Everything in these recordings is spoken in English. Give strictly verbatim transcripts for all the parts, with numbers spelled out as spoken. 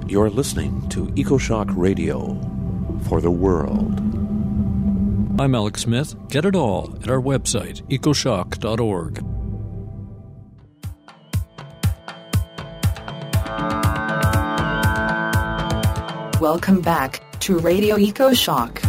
You're listening to EcoShock Radio for the world. I'm Alex Smith. Get it all at our website, ecoshock dot org. Welcome back to Radio EcoShock.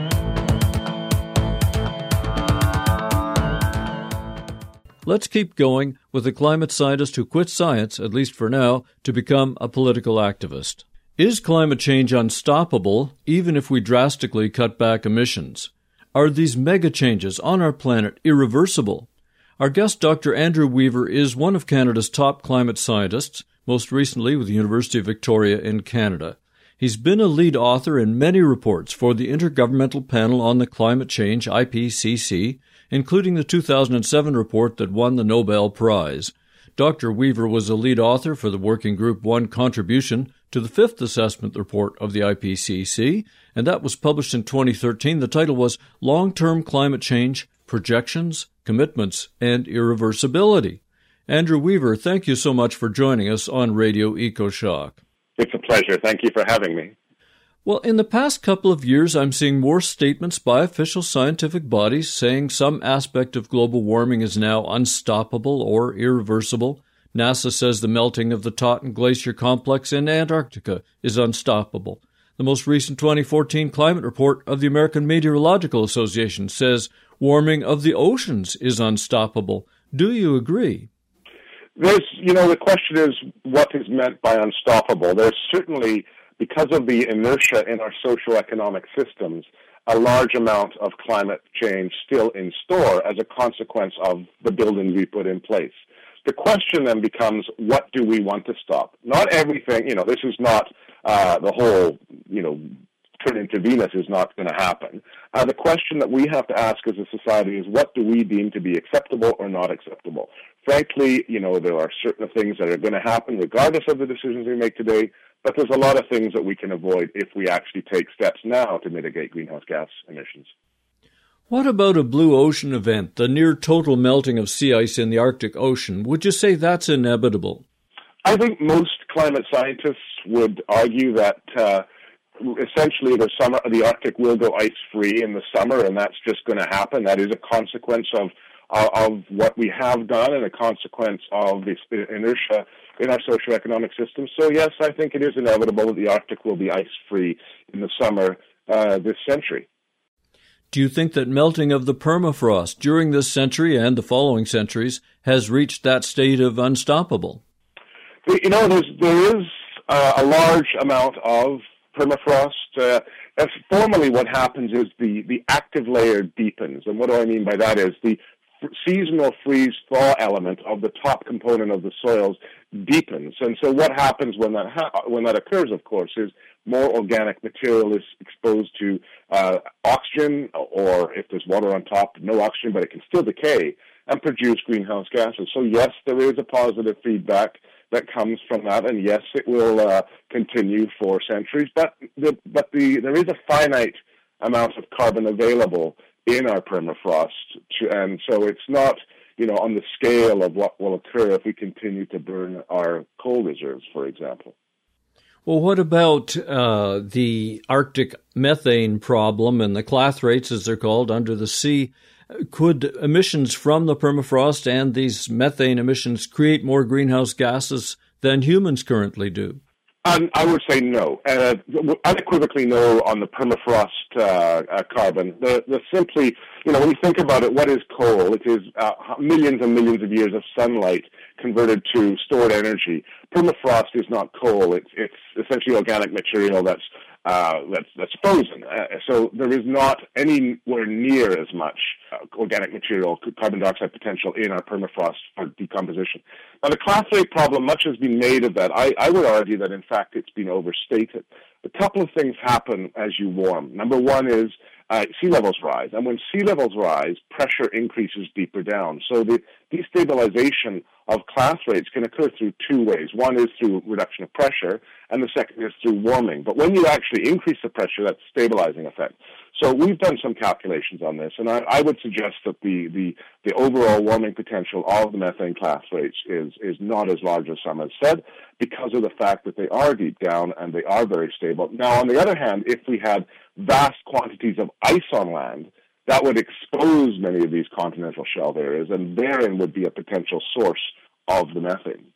Let's keep going with a climate scientist who quit science, at least for now, to become a political activist. Is climate change unstoppable, even if we drastically cut back emissions? Are these mega changes on our planet irreversible? Our guest, Doctor Andrew Weaver, is one of Canada's top climate scientists, most recently with the University of Victoria in Canada. He's been a lead author in many reports for the Intergovernmental Panel on the Climate Change, I P C C, including the two thousand seven report that won the Nobel Prize. Doctor Weaver was a lead author for the Working Group One contribution to the fifth assessment report of the I P C C, and that was published in twenty thirteen. The title was Long-Term Climate Change, Projections, Commitments, and Irreversibility. Andrew Weaver, thank you so much for joining us on Radio EcoShock. It's a pleasure. Thank you for having me. Well, in the past couple of years, I'm seeing more statements by official scientific bodies saying some aspect of global warming is now unstoppable or irreversible. NASA says the melting of the Totten Glacier Complex in Antarctica is unstoppable. The most recent twenty fourteen climate report of the American Meteorological Association says warming of the oceans is unstoppable. Do you agree? There's, you know, the question is what is meant by unstoppable. There's certainly, because of the inertia in our socioeconomic systems, a large amount of climate change still in store as a consequence of the buildings we put in place. The question then becomes, what do we want to stop? Not everything, you know, this is not uh, the whole, you know, turn into Venus is not going to happen. Uh, the question that we have to ask as a society is, what do we deem to be acceptable or not acceptable? Frankly, you know, there are certain things that are going to happen regardless of the decisions we make today, but there's a lot of things that we can avoid if we actually take steps now to mitigate greenhouse gas emissions. What about a blue ocean event, the near total melting of sea ice in the Arctic Ocean? Would you say that's inevitable? I think most climate scientists would argue that uh, essentially the summer, the Arctic will go ice-free in the summer, and that's just going to happen. That is a consequence of uh, of what we have done and a consequence of this inertia in our socioeconomic system. So yes, I think it is inevitable that the Arctic will be ice-free in the summer uh, this century. Do you think that melting of the permafrost during this century and the following centuries has reached that state of unstoppable? You know, there's, there is uh, a large amount of permafrost. Uh, and formally what happens is the, the active layer deepens. And what do I mean by that is the seasonal freeze-thaw element of the top component of the soils deepens. And so what happens when that ha- when that occurs, of course, is more organic material is exposed to uh, oxygen, or if there's water on top, no oxygen, but it can still decay and produce greenhouse gases. So yes, there is a positive feedback that comes from that, and yes, it will uh, continue for centuries. But the, but the there is a finite amount of carbon available in our permafrost, to, and so it's not, you know, on the scale of what will occur if we continue to burn our coal reserves, for example. Well, what about uh, the Arctic methane problem and the clathrates, as they're called, under the sea? Could emissions from the permafrost and these methane emissions create more greenhouse gases than humans currently do? Um, I would say no. Uh, unequivocally no on the permafrost uh, uh, carbon. The, the simply, you know, when you think about it, what is coal? It is uh, millions and millions of years of sunlight converted to stored energy. Permafrost is not coal. It's, it's essentially organic material that's uh, that's, that's frozen. Uh, so there is not anywhere near as much uh, organic material, carbon dioxide potential in our permafrost for decomposition. Now, the clathrate problem, much has been made of that. I, I would argue that, in fact, it's been overstated. A couple of things happen as you warm. Number one is uh, sea levels rise. And when sea levels rise, pressure increases deeper down. So the destabilization of clathrates can occur through two ways. One is through reduction of pressure, and the second is through warming. But when you actually increase the pressure, that's a stabilizing effect. So we've done some calculations on this, and I, I would suggest that the, the, the overall warming potential of the methane class rates is, is not as large as some have said, because of the fact that they are deep down and they are very stable. Now, on the other hand, if we had vast quantities of ice on land, that would expose many of these continental shelf areas, and therein would be a potential source of the methane.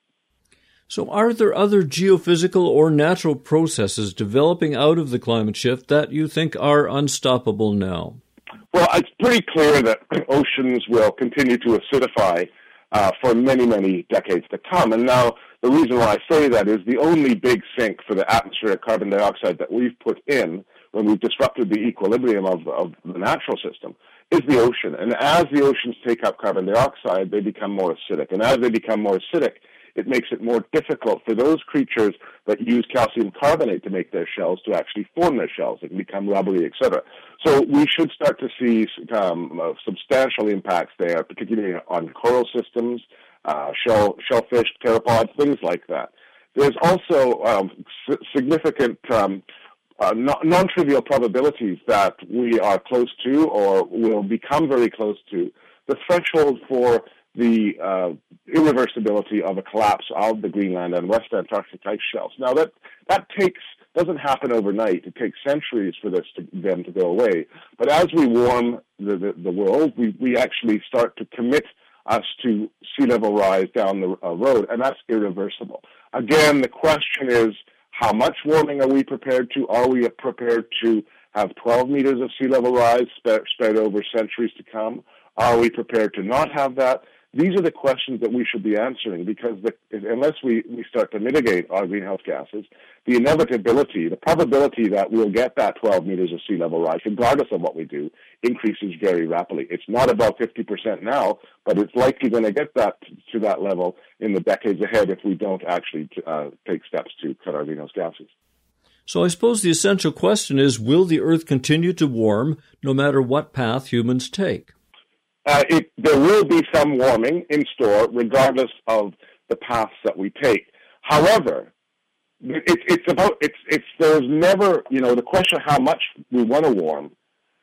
So are there other geophysical or natural processes developing out of the climate shift that you think are unstoppable now? Well, it's pretty clear that oceans will continue to acidify uh, for many, many decades to come. And now the reason why I say that is the only big sink for the atmospheric carbon dioxide that we've put in when we've disrupted the equilibrium of, of the natural system is the ocean. And as the oceans take up carbon dioxide, they become more acidic. And as they become more acidic, it makes it more difficult for those creatures that use calcium carbonate to make their shells to actually form their shells. They can become rubbery, et cetera. So we should start to see um, uh, substantial impacts there, particularly on coral systems, uh, shell, shellfish, pteropods, things like that. There's also um, s- significant um, uh, non- non-trivial probabilities that we are close to or will become very close to the threshold for the uh, irreversibility of a collapse of the Greenland and West Antarctic ice shelves. Now, that that takes doesn't happen overnight. It takes centuries for this to, them to go away. But as we warm the, the, the world, we, we actually start to commit us to sea level rise down the uh, road, and that's irreversible. Again, the question is, how much warming are we prepared to? Are we prepared to have twelve meters of sea level rise spread, spread over centuries to come? Are we prepared to not have that? These are the questions that we should be answering, because the, unless we, we start to mitigate our greenhouse gases, the inevitability, the probability that we'll get that twelve meters of sea level rise, regardless of what we do, increases very rapidly. It's not about fifty percent now, but it's likely going to get that to that level in the decades ahead if we don't actually uh, take steps to cut our greenhouse gases. So I suppose the essential question is, will the Earth continue to warm no matter what path humans take? Uh, it, there will be some warming in store, regardless of the paths that we take. However, it, it's about it's it's there's never you know the question of how much we want to warm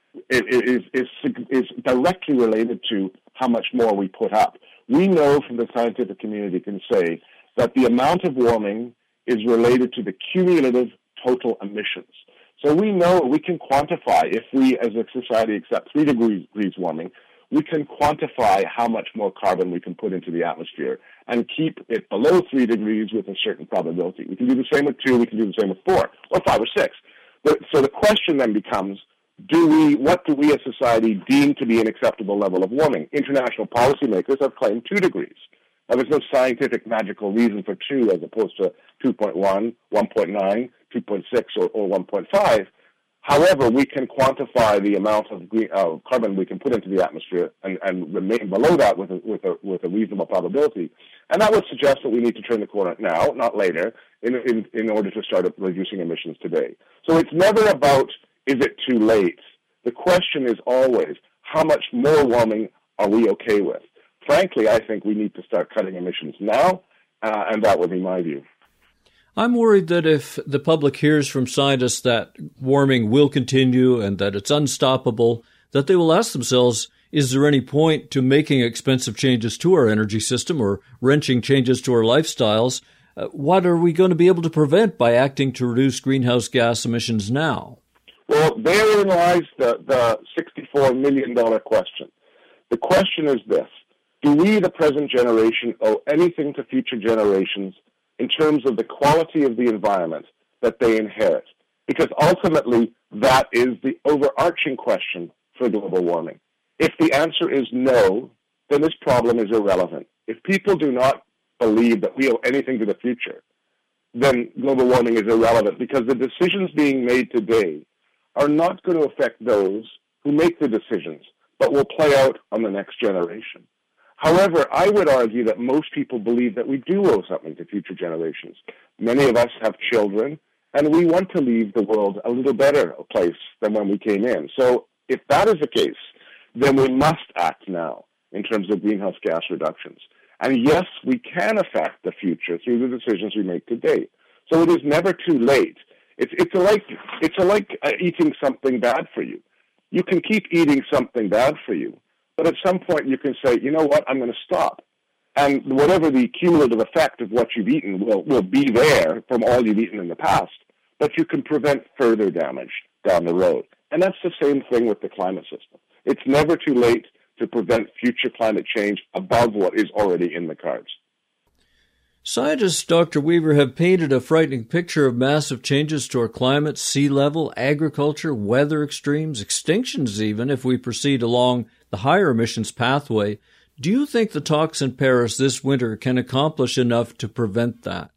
is is is directly related to how much more we put up. We know from the scientific community can say that the amount of warming is related to the cumulative total emissions. So we know we can quantify if we as a society accept three degrees warming. We can quantify how much more carbon we can put into the atmosphere and keep it below three degrees with a certain probability. We can do the same with two, we can do the same with four, or five or six. But, so the question then becomes, do we, what do we as society deem to be an acceptable level of warming? International policymakers have claimed two degrees. Now, there's no scientific magical reason for two as opposed to two point one, one point nine, two point six, or, or one point five. However, we can quantify the amount of green, uh, carbon we can put into the atmosphere and, and remain below that with a, with, a, with a reasonable probability. And that would suggest that we need to turn the corner now, not later, in, in, in order to start reducing emissions today. So it's never about, is it too late? The question is always, how much more warming are we okay with? Frankly, I think we need to start cutting emissions now, uh, and that would be my view. I'm worried that if the public hears from scientists that warming will continue and that it's unstoppable, that they will ask themselves, is there any point to making expensive changes to our energy system or wrenching changes to our lifestyles? Uh, what are we going to be able to prevent by acting to reduce greenhouse gas emissions now? Well, therein lies the, the sixty-four million dollars question. The question is this: do we, the present generation, owe anything to future generations in terms of the quality of the environment that they inherit? Because ultimately, that is the overarching question for global warming. If the answer is no, then this problem is irrelevant. If people do not believe that we owe anything to the future, then global warming is irrelevant, because the decisions being made today are not going to affect those who make the decisions, but will play out on the next generation. However, I would argue that most people believe that we do owe something to future generations. Many of us have children, and we want to leave the world a little better a place than when we came in. So if that is the case, then we must act now in terms of greenhouse gas reductions. And yes, we can affect the future through the decisions we make today. So it is never too late. It's it's a like it's a like uh, eating something bad for you. You can keep eating something bad for you, but at some point you can say, you know what, I'm going to stop. And whatever the cumulative effect of what you've eaten will, will be there from all you've eaten in the past, but you can prevent further damage down the road. And that's the same thing with the climate system. It's never too late to prevent future climate change above what is already in the cards. Scientists, Doctor Weaver, have painted a frightening picture of massive changes to our climate, sea level, agriculture, weather extremes, extinctions even, if we proceed along the higher emissions pathway. Do you think the talks in Paris this winter can accomplish enough to prevent that?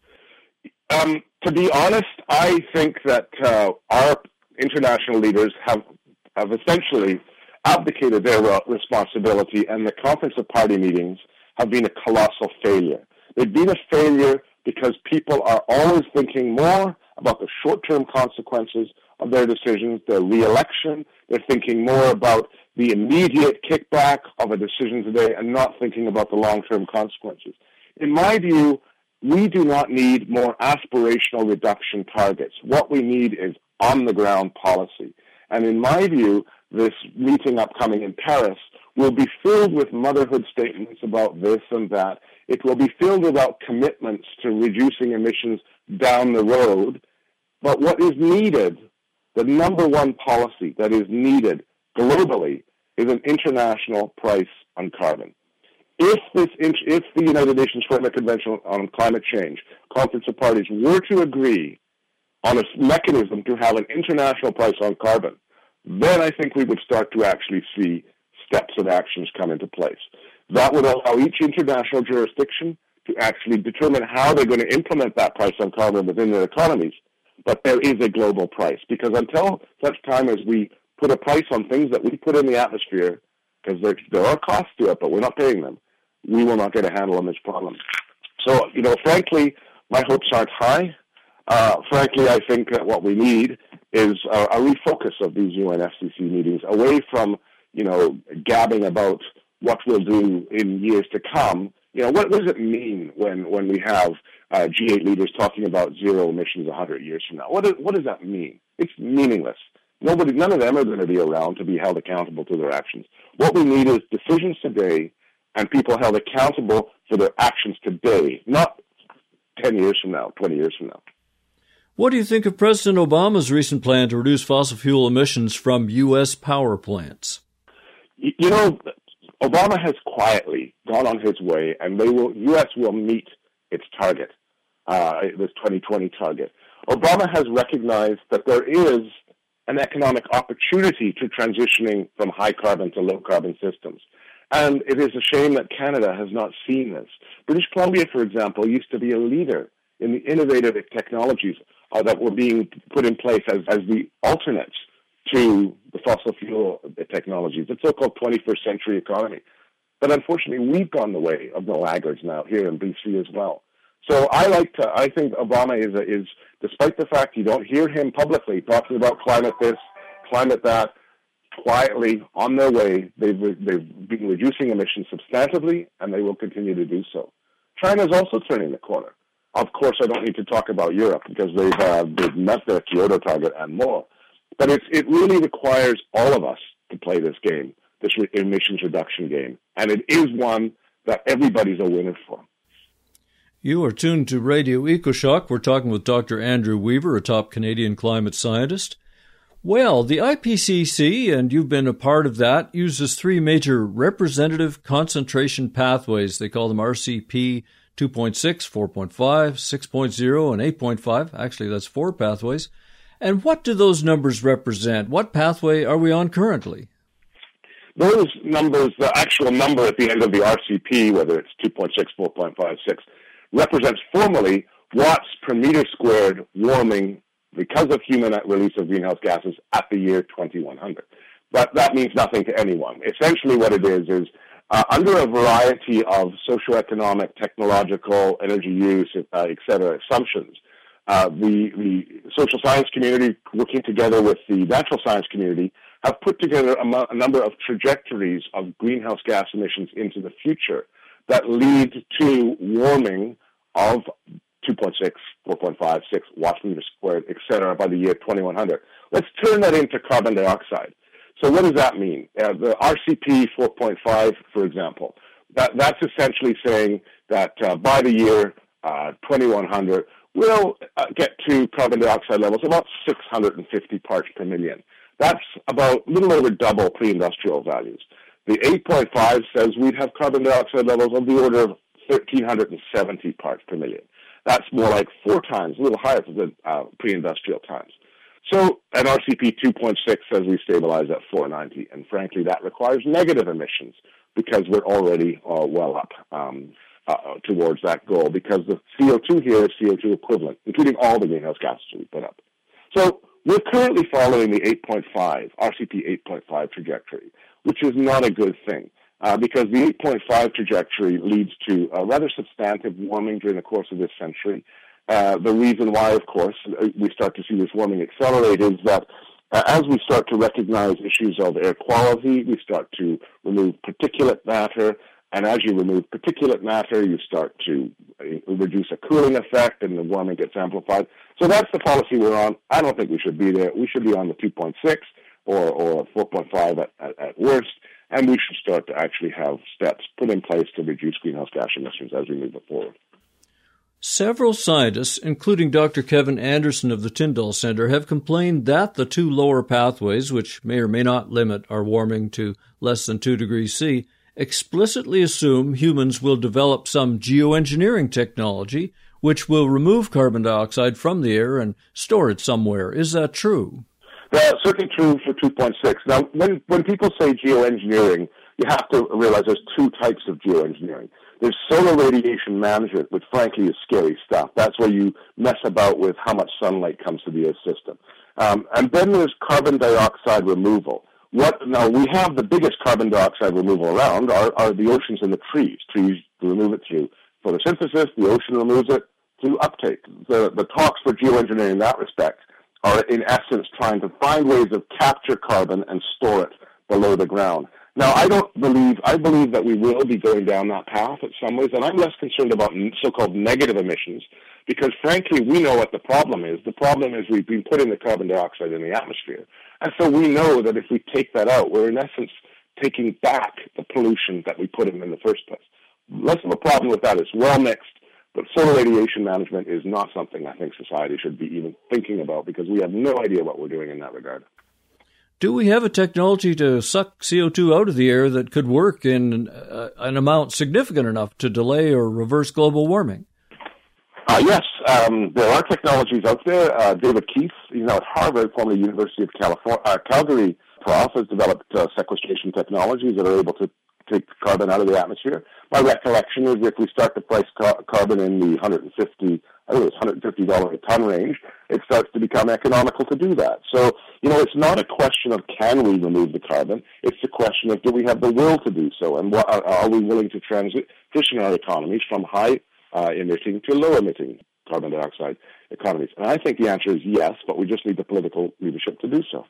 Um, to be honest, I think that uh, our international leaders have have essentially abdicated their responsibility, and the Conference of Party meetings have been a colossal failure. They've been a failure because people are always thinking more about the short-term consequences of their decisions, their re-election. They're thinking more about the immediate kickback of a decision today and not thinking about the long-term consequences. In my view, we do not need more aspirational reduction targets. What we need is on-the-ground policy. And in my view, this meeting upcoming in Paris will be filled with motherhood statements about this and that. It will be filled about commitments to reducing emissions down the road. But what is needed, the number one policy that is needed globally, is an international price on carbon. If this, if the United Nations Framework Convention on Climate Change, Conference of Parties, were to agree on a mechanism to have an international price on carbon, then I think we would start to actually see steps and actions come into place. That would allow each international jurisdiction to actually determine how they're going to implement that price on carbon within their economies. But there is a global price, because until such time as we put a price on things that we put in the atmosphere, because there, there are costs to it, but we're not paying them, we will not get a handle on this problem. So, you know, frankly, my hopes aren't high. Uh, frankly, I think that what we need is a, a refocus of these U N F C C meetings away from, you know, gabbing about what we'll do in years to come. You know, what, what does it mean when, when we have uh, G eight leaders talking about zero emissions one hundred years from now? What, is, what does that mean? It's meaningless. Nobody, none of them are going to be around to be held accountable to their actions. What we need is decisions today and people held accountable for their actions today, not ten years from now, twenty years from now. What do you think of President Obama's recent plan to reduce fossil fuel emissions from U S power plants? You know, Obama has quietly gone on his way, and they will, U S will meet its target, uh, this twenty twenty target. Obama has recognized that there is an economic opportunity to transitioning from high carbon to low carbon systems. And it is a shame that Canada has not seen this. British Columbia, for example, used to be a leader in the innovative technologies uh, that were being put in place as, as the alternates to the fossil fuel technologies, the so-called twenty-first century economy. But unfortunately, we've gone the way of the laggards now here in B C as well. So I like to, I think Obama is, a, is, despite the fact you don't hear him publicly talking about climate this, climate that, quietly on their way, they've, they've been reducing emissions substantively, and they will continue to do so. China is also turning the corner. Of course, I don't need to talk about Europe because they've, uh, they've met their Kyoto target and more. But it's, it really requires all of us to play this game, this re- emissions reduction game. And it is one that everybody's a winner for. You are tuned to Radio EcoShock. We're talking with Doctor Andrew Weaver, a top Canadian climate scientist. Well, the I P C C, and you've been a part of that, uses three major representative concentration pathways. They call them R C P two point six, four point five, six point oh, and eight point five. Actually, that's four pathways. And what do those numbers represent? What pathway are we on currently? Those numbers, the actual number at the end of the R C P, whether it's two point six, four point five, six, represents formally watts per meter squared warming because of human release of greenhouse gases at the year twenty-one hundred. But that means nothing to anyone. Essentially what it is is uh, under a variety of socioeconomic, technological, energy use, uh, et cetera, assumptions, uh, the, the social science community working together with the natural science community have put together a, mo- a number of trajectories of greenhouse gas emissions into the future that lead to warming of two point six, four point five, six watts per meter squared, et cetera, by the year twenty-one hundred. Let's turn that into carbon dioxide. So what does that mean? Uh, the R C P four point five, for example, that, that's essentially saying that uh, by the year uh, twenty-one hundred, we'll uh, get to carbon dioxide levels about six hundred fifty parts per million. That's about a little over double pre-industrial values. The eight point five says we'd have carbon dioxide levels of the order of one thousand three hundred seventy parts per million. That's more like four times, a little higher than uh, pre-industrial times. So an R C P two point six says we stabilize at four ninety, and frankly, that requires negative emissions because we're already uh, well up um, uh, towards that goal, because the C O two here is C O two equivalent, including all the greenhouse gases we put up. So we're currently following the eight point five, R C P eight point five trajectory, which is not a good thing. Uh, because the eight point five trajectory leads to a rather substantive warming during the course of this century. Uh, the reason why, of course, we start to see this warming accelerate is that uh, as we start to recognize issues of air quality, we start to remove particulate matter, and as you remove particulate matter, you start to reduce a cooling effect, and the warming gets amplified. So that's the policy we're on. I don't think we should be there. We should be on the two point six or, or four point five at, at, at worst. And we should start to actually have steps put in place to reduce greenhouse gas emissions as we move it forward. Several scientists, including Doctor Kevin Anderson of the Tyndall Center, have complained that the two lower pathways, which may or may not limit our warming to less than two degrees C, explicitly assume humans will develop some geoengineering technology which will remove carbon dioxide from the air and store it somewhere. Is that true? That's certainly true for two point six. Now, when, when people say geoengineering, you have to realize there's two types of geoengineering. There's solar radiation management, which frankly is scary stuff. That's where you mess about with how much sunlight comes to the Earth system. Um, and then there's carbon dioxide removal. What, now, we have the biggest carbon dioxide removal around are, are the oceans and the trees. Trees remove it through photosynthesis. The ocean removes it through uptake. The, the talks for geoengineering in that respect are in essence trying to find ways of capture carbon and store it below the ground. Now, I don't believe, I believe that we will be going down that path in some ways, and I'm less concerned about so-called negative emissions, because frankly, we know what the problem is. The problem is we've been putting the carbon dioxide in the atmosphere. And so we know that if we take that out, we're in essence taking back the pollution that we put in in the first place. Less of a problem with that. It's well mixed. But solar radiation management is not something I think society should be even thinking about, because we have no idea what we're doing in that regard. Do we have a technology to suck C O two out of the air that could work in uh, an amount significant enough to delay or reverse global warming? Uh, yes, um, there are technologies out there. Uh, David Keith, he's now at Harvard, formerly University of California, uh, Calgary prof, has developed uh, sequestration technologies that are able to take carbon out of the atmosphere. My recollection is if we start to price car- carbon in the one hundred fifty, I think it's one hundred fifty dollars a ton range, it starts to become economical to do that. So, you know, it's not a question of can we remove the carbon, it's a question of do we have the will to do so, and what, are, are we willing to transition our economies from high uh, emitting to low emitting carbon dioxide economies. And I think the answer is yes, but we just need the political leadership to do so.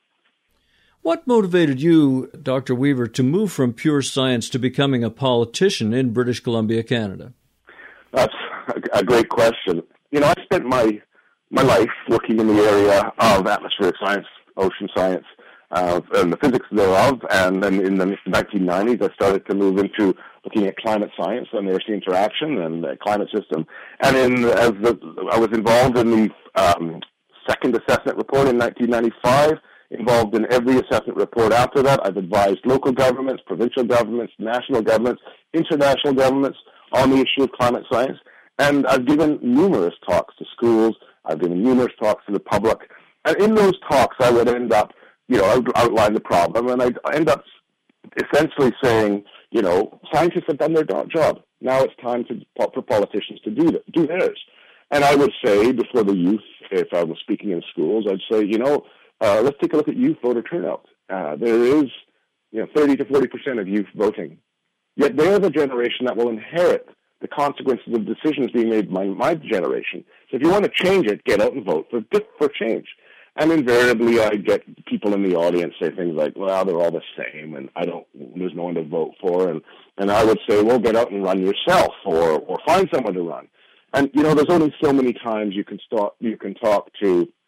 What motivated you, Doctor Weaver, to move from pure science to becoming a politician in British Columbia, Canada? That's a great question. You know, I spent my my life working in the area of atmospheric science, ocean science, uh, and the physics thereof, and then in the nineteen nineties I started to move into looking at climate science and Earth's interaction and the climate system. And in, as the, I was involved in the um, second assessment report in nineteen ninety-five, involved in every assessment report after that. I've advised local governments, provincial governments, national governments, international governments on the issue of climate science. And I've given numerous talks to schools. I've given numerous talks to the public. And in those talks, I would end up, you know, I would outline the problem, and I'd end up essentially saying, you know, scientists have done their job. Now it's time to, for politicians to do, do theirs. And I would say before the youth, if I was speaking in schools, I'd say, you know, Uh, let's take a look at youth voter turnout. Uh, there is, you know, thirty to forty percent of youth voting. Yet they're the generation that will inherit the consequences of decisions being made by my generation. So if you want to change it, get out and vote for for change. And invariably, I get people in the audience say things like, well, they're all the same, and I don't, there's no one to vote for. And, and I would say, well, get out and run yourself, or, or find someone to run. And, you know, there's only so many times you can start, you can talk to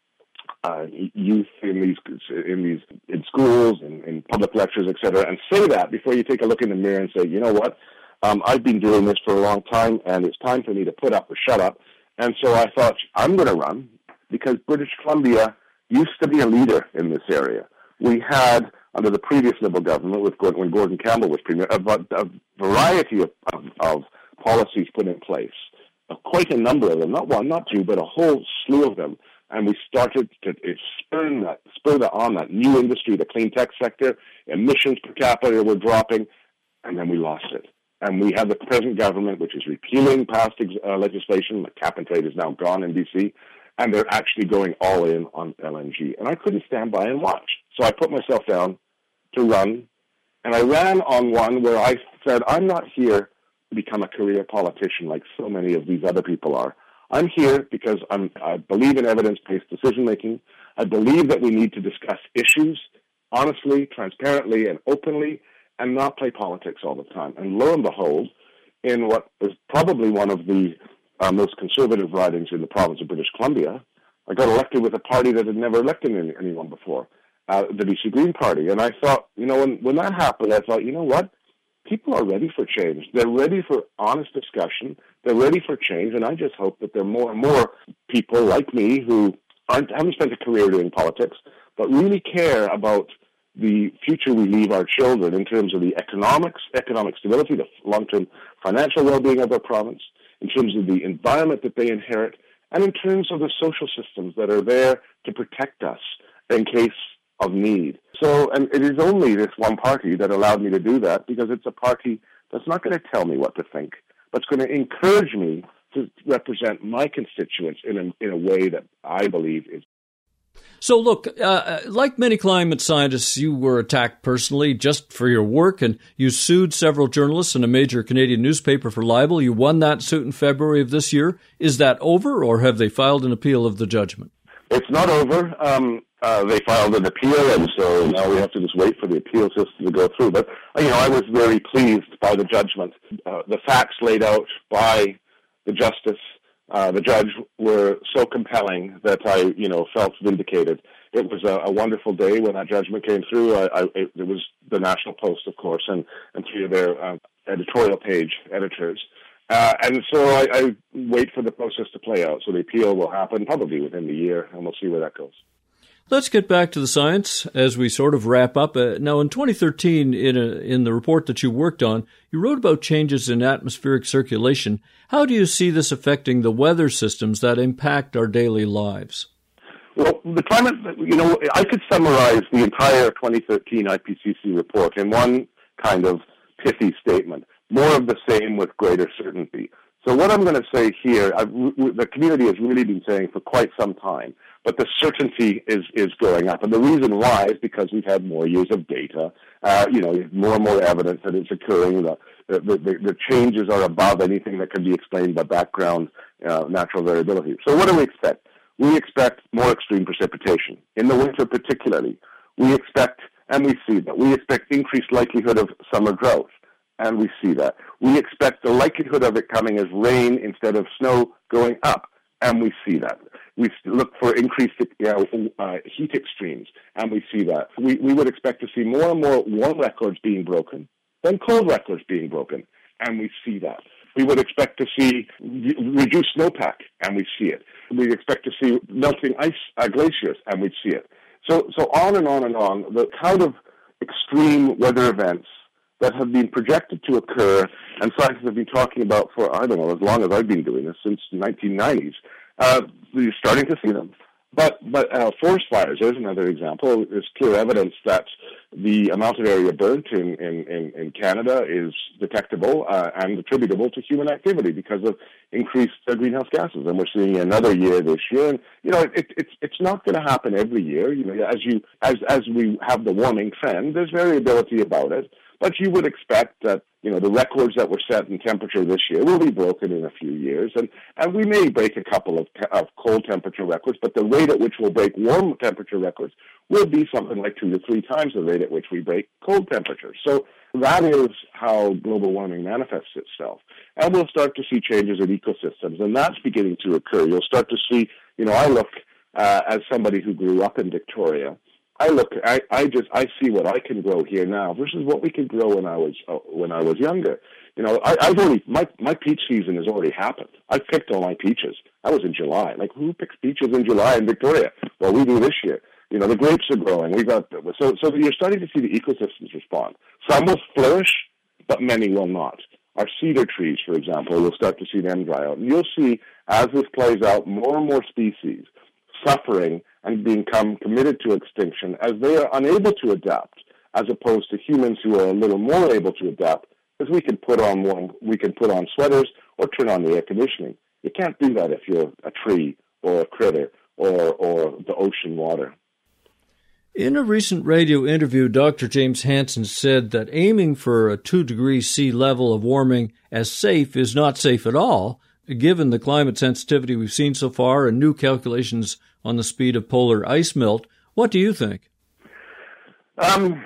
uh, youth in these in these in schools and in public lectures, et cetera, and say that before you take a look in the mirror and say, you know what, um, I've been doing this for a long time, and it's time for me to put up or shut up. And so I thought, I'm going to run, because British Columbia used to be a leader in this area. We had, under the previous Liberal government, with Gordon, when Gordon Campbell was Premier, a, a variety of, of, of policies put in place. Uh, quite a number of them, not one, not two, but a whole slew of them. And we started to spur that, spur that on, that new industry, the clean tech sector. Emissions per capita were dropping, and then we lost it. And we have the present government, which is repealing past uh, legislation. The cap and trade is now gone in B C, and they're actually going all in on L N G. And I couldn't stand by and watch. So I put myself down to run, and I ran on one where I said, I'm not here to become a career politician like so many of these other people are. I'm here because I'm, I believe in evidence-based decision-making. I believe that we need to discuss issues honestly, transparently, and openly, and not play politics all the time. And lo and behold, in what is probably one of the uh, most conservative ridings in the province of British Columbia, I got elected with a party that had never elected any, anyone before, uh, the B C Green Party. And I thought, you know, when, when that happened, I thought, you know what? People are ready for change. They're ready for honest discussion. They're ready for change. And I just hope that there are more and more people like me who aren't, haven't spent a career doing politics, but really care about the future we leave our children in terms of the economics, economic stability, the long-term financial well-being of our province, in terms of the environment that they inherit, and in terms of the social systems that are there to protect us in case of need. So, and it is only this one party that allowed me to do that, because it's a party that's not going to tell me what to think, but it's going to encourage me to represent my constituents in a, in a way that I believe is. So look, uh, like many climate scientists, you were attacked personally just for your work, and you sued several journalists in a major Canadian newspaper for libel. You won that suit in February of this year. Is that over, or have they filed an appeal of the judgment? It's not over. Um, uh, they filed an appeal, and so now we have to just wait for the appeal system to go through. But, you know, I was very pleased by the judgment. Uh, the facts laid out by the justice Uh, the judge were so compelling that I, you know, felt vindicated. It was a, a wonderful day when that judgment came through. I, I, it, it was the National Post, of course, and, and three of their uh, editorial page editors. Uh, and so I, I wait for the process to play out. So the appeal will happen probably within the year, and we'll see where that goes. Let's get back to the science as we sort of wrap up. Uh, now, in twenty thirteen, in a, in the report that you worked on, you wrote about changes in atmospheric circulation. How do you see this affecting the weather systems that impact our daily lives? Well, the climate, you know, I could summarize the entire twenty thirteen I P C C report in one kind of pithy statement: more of the same with greater certainty. So what I'm going to say here, I've, the community has really been saying for quite some time, but the certainty is, is going up. And the reason why is because we've had more years of data, uh, you know, more and more evidence that it's occurring. The, the, the, the changes are above anything that can be explained by background uh, natural variability. So what do we expect? We expect more extreme precipitation. In the winter particularly, we expect, and we see that, we expect increased likelihood of summer drought. And we see that. We expect the likelihood of it coming as rain instead of snow going up, and we see that. We look for increased you know, uh, heat extremes, and we see that. We, we would expect to see more and more warm records being broken than cold records being broken, and we see that. We would expect to see reduced snowpack, and we see it. We expect to see melting ice uh, glaciers, and we see it. So, so on and on and on. The kind of extreme weather events that have been projected to occur, and scientists have been talking about for, I don't know, as long as I've been doing this, since the nineteen nineties. Uh, you're starting to see them. But but uh, forest fires, there's another example. There's clear evidence that the amount of area burnt in, in, in, in Canada is detectable uh, and attributable to human activity because of increased uh, greenhouse gases. And we're seeing another year this year. And, you know, it, it's it's not going to happen every year. You know, as you as as we have the warming trend, there's variability about it. But you would expect that, you know, the records that were set in temperature this year will be broken in a few years. And, and we may break a couple of, te- of cold temperature records, but the rate at which we'll break warm temperature records will be something like two to three times the rate at which we break cold temperatures. So that is how global warming manifests itself. And we'll start to see changes in ecosystems, and that's beginning to occur. You'll start to see, you know, I look uh, as somebody who grew up in Victoria, I look, I, I just, I see what I can grow here now versus what we could grow when I was uh, when I was younger. You know, I, I've already my my peach season has already happened. I've picked all my peaches. I was in July. Like, who picks peaches in July in Victoria? Well, we do this year. You know, the grapes are growing. We got so so you're starting to see the ecosystems respond. Some will flourish, but many will not. Our cedar trees, for example, we'll start to see them dry out. And you'll see, as this plays out, more and more species suffering and become committed to extinction as they are unable to adapt, as opposed to humans who are a little more able to adapt, because we can put on one, we can put on sweaters or turn on the air conditioning. You can't do that if you're a tree or a critter or or the ocean water. In a recent radio interview, Doctor James Hansen said that aiming for a two degree C level of warming as safe is not safe at all, given the climate sensitivity we've seen so far and new calculations on the speed of polar ice melt. What do you think? Um,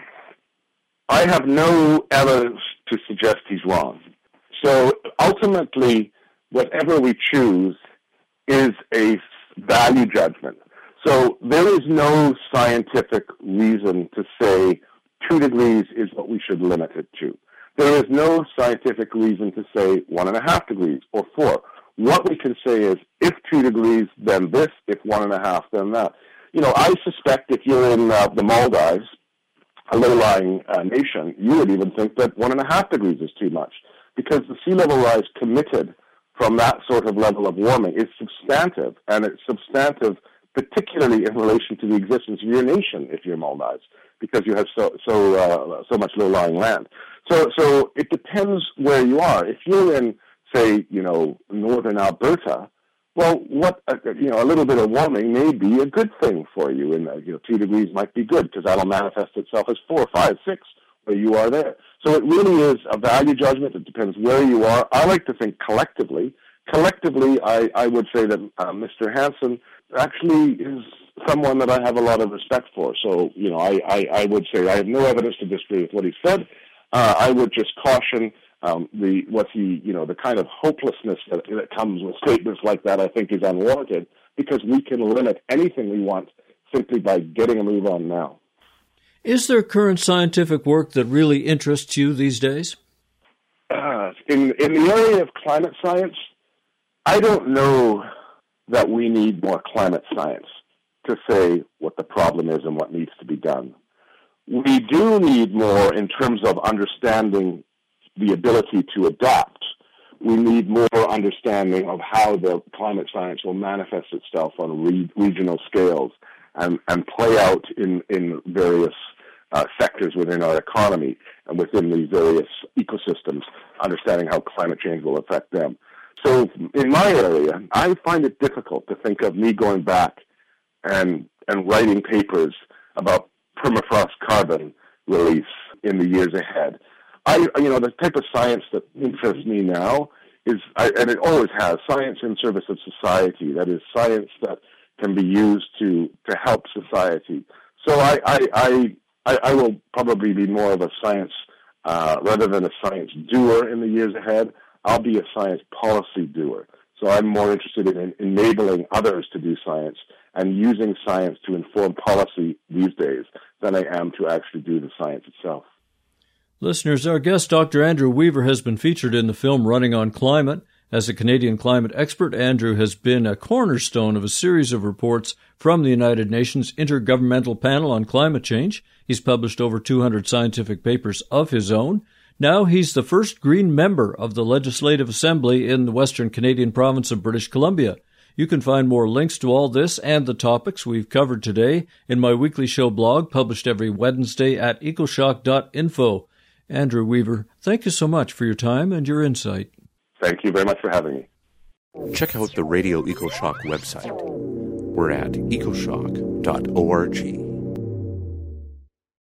I have no evidence to suggest he's wrong. So ultimately, whatever we choose is a value judgment. So there is no scientific reason to say two degrees is what we should limit it to. There is no scientific reason to say one and a half degrees or four. What we can say is, if two degrees, then this. If one and a half, then that. You know, I suspect if you're in uh, the Maldives, a low-lying uh, nation, you would even think that one and a half degrees is too much, because the sea level rise committed from that sort of level of warming is substantive, and it's substantive particularly in relation to the existence of your nation if you're Maldives, because you have so so uh, so much low-lying land. So so it depends where you are. If you're in, say, you know, northern Alberta, well, what uh, you know, a little bit of warming may be a good thing for you. And uh, you know, two degrees might be good because that'll manifest itself as four, five, six where you are there. So it really is a value judgment. It depends where you are. I like to think collectively. Collectively, I, I would say that uh, Mister Hansen actually is someone that I have a lot of respect for. So, you know, I, I, I would say I have no evidence to disagree with what he said. Uh, I would just caution um, the what he, you know, the kind of hopelessness that, that comes with statements like that, I think is unwarranted, because we can limit anything we want simply by getting a move on now. Is there current scientific work that really interests you these days? Uh, in, in the area of climate science, I don't know that we need more climate science to say what the problem is and what needs to be done. We do need more in terms of understanding the ability to adapt. We need more understanding of how the climate science will manifest itself on re- regional scales and, and play out in, in various uh, sectors within our economy and within these various ecosystems, understanding how climate change will affect them. So in my area, I find it difficult to think of me going back and and writing papers about permafrost carbon release in the years ahead. I, you know, the type of science that interests me now is, I, and it always has, science in service of society. That is, science that can be used to, to help society. So I, I, I, I will probably be more of a science, uh, rather than a science doer in the years ahead. I'll be a science policy doer. So I'm more interested in enabling others to do science and using science to inform policy these days than I am to actually do the science itself. Listeners, our guest, Doctor Andrew Weaver, has been featured in the film Running on Climate. As a Canadian climate expert, Andrew has been a cornerstone of a series of reports from the United Nations Intergovernmental Panel on Climate Change. He's published over two hundred scientific papers of his own. Now he's the first Green member of the Legislative Assembly in the Western Canadian province of British Columbia. You can find more links to all this and the topics we've covered today in my weekly show blog, published every Wednesday at ecoshock dot info. Andrew Weaver, thank you so much for your time and your insight. Thank you very much for having me. Check out the Radio EcoShock website. We're at ecoshock dot org.